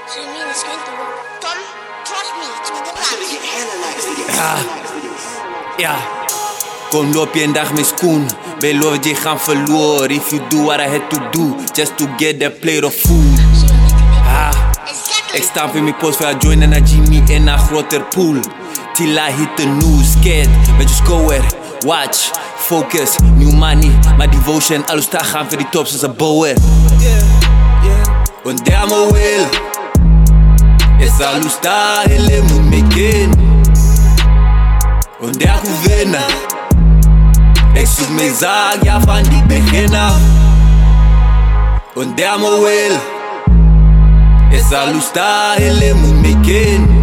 So you mean it's going to work? Tom, trust me, it will work out. Ja. Kom loop je een dag met schoen. Beloof je gaan verloren. If you do what I had to do, just to get that plate of food. Ik sta in mijn post voor joinen naar Jimmy in een groter pool. Till I hit the news, scared, but just go where. Watch, focus, new money. My devotion, alles te gaan voor die tops als een boer. Und der mo will es alusta ele moet meken. Und der gouverneur ik zoek mijn zaak, ja van die begin af. Und der mo will es alusta ele moet meken.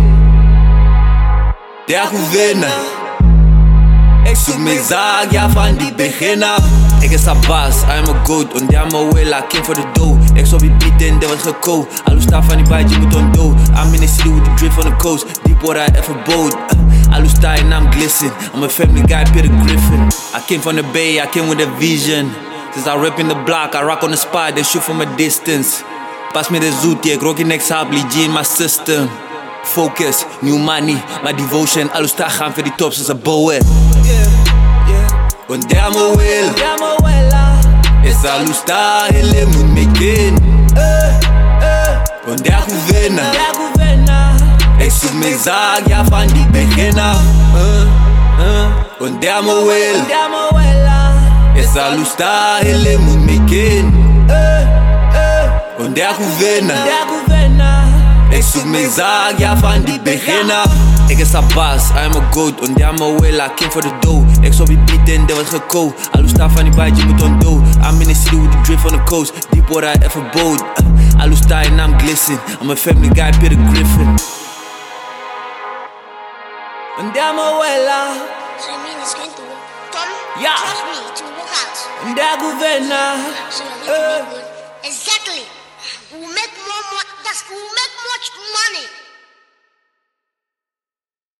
Der gouverneur ik zoek mijn zaak, ja van die begin af. Ik is a boss, I am a goat. Und der mo will, I came for the dough. Ik zou wie bieden, dat was gekookt. Alusta van die baadje moet ontdoen. I'm in the city with the drift on the coast. Deep water I ever boat. Alusta and I'm glisten. I'm a family guy, Peter Griffin. I came from the bay, I came with a vision. Since I rap in the block, I rock on the spot, they shoot from a distance. Pas me de zoetie, ik rock in next haply, G in my system. Focus, new money, my devotion. Alusta gaan voor die tops als een boer. Und der mo will es alusta ele moet meken. Und der gouverneur ik zoek mijn zaak, ja van die begin af. Und der mo will es alusta ele moet meken. Und der gouverneur ik zoek mijn zaak, ja van die begin af. Ik is a boss, I am a goat. Und der mo will, I came for the dough. Ik zou wie bieden, dat was gekookt. Alusta van die baadje moet ontdoen. I'm in the city with the drift on the coast. Deep water I ever boat. Alusta and I'm glisten. I'm a family guy, Peter Griffin. Und der mo will, So you mean it's going to work? Tom, Ja. trust me, it will work out. und der gouverneur So you're going to make good? Exactly. We'll make much money.